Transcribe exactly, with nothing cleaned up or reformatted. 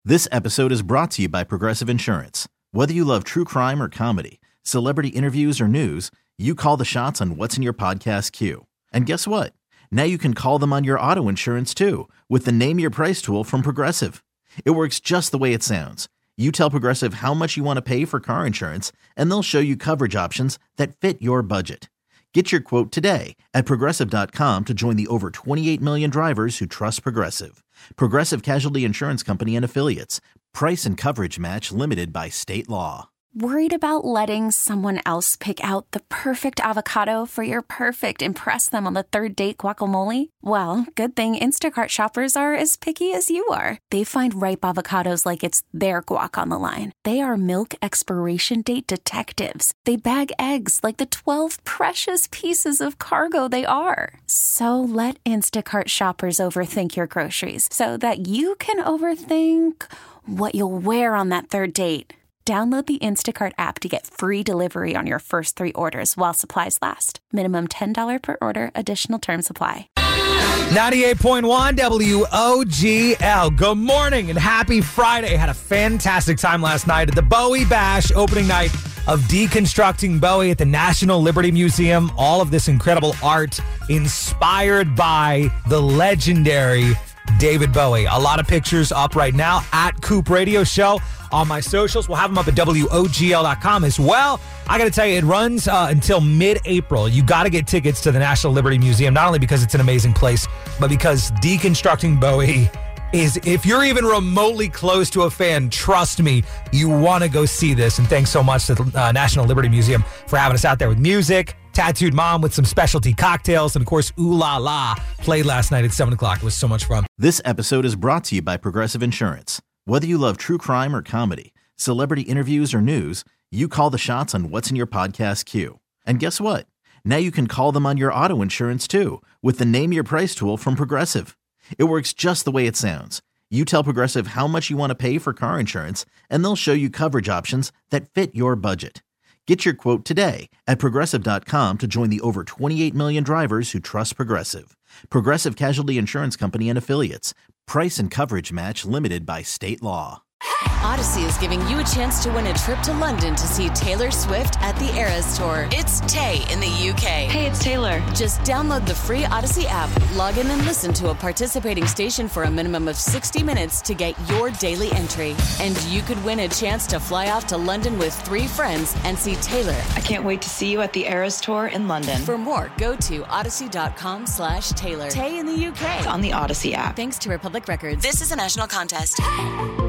This episode is brought to you by Progressive Insurance. Whether you love true crime or comedy, celebrity interviews or news, you call the shots on what's in your podcast queue. And guess what? Now you can call them on your auto insurance too with the Name Your Price tool from Progressive. It works just the way it sounds. You tell Progressive how much you want to pay for car insurance, and they'll show you coverage options that fit your budget. Get your quote today at Progressive dot com to join the over twenty-eight million drivers who trust Progressive. Progressive Casualty Insurance Company and Affiliates. Price and coverage match limited by state law. Worried about letting someone else pick out the perfect avocado for your perfect impress them on the third date guacamole? Well, good thing Instacart shoppers are as picky as you are. They find ripe avocados like it's their guac on the line. They are milk expiration date detectives. They bag eggs like the twelve precious pieces of cargo they are. So let Instacart shoppers overthink your groceries so that you can overthink what you'll wear on that third date. Download the Instacart app to get free delivery on your first three orders while supplies last. Minimum ten dollars per order. Additional terms apply. ninety-eight point one W O G L. Good morning and happy Friday. Had a fantastic time last night at the Bowie Bash, opening night of Deconstructing Bowie at the National Liberty Museum. All of this incredible art inspired by the legendary David Bowie. A lot of pictures up right now at Coop Radio Show on my socials. We'll have them up at W O G L dot com as well. I got to tell you, it runs uh, until mid-April. You got to get tickets to the National Liberty Museum, not only because it's an amazing place, but because Deconstructing Bowie is, if you're even remotely close to a fan, trust me, you want to go see this. And thanks so much to the uh, National Liberty Museum for having us out there with music. Tattooed Mom with some specialty cocktails, and of course, Ooh La La played last night at seven o'clock. It was so much fun. This episode is brought to you by Progressive Insurance. Whether you love true crime or comedy, celebrity interviews or news, you call the shots on what's in your podcast queue. And guess what? Now you can call them on your auto insurance too with the Name Your Price tool from Progressive. It works just the way it sounds. You tell Progressive how much you want to pay for car insurance, and they'll show you coverage options that fit your budget. Get your quote today at Progressive dot com to join the over twenty-eight million drivers who trust Progressive. Progressive Casualty Insurance Company and Affiliates. Price and coverage match limited by state law. Odyssey is giving you a chance to win a trip to London to see Taylor Swift at the Eras Tour. It's Tay in the U K. Hey, it's Taylor. Just download the free Odyssey app, log in and listen to a participating station for a minimum of sixty minutes to get your daily entry. And you could win a chance to fly off to London with three friends and see Taylor. I can't wait to see you at the Eras Tour in London. For more, go to odyssey dot com slash Taylor. Tay in the U K. It's on the Odyssey app. Thanks to Republic Records. This is a national contest.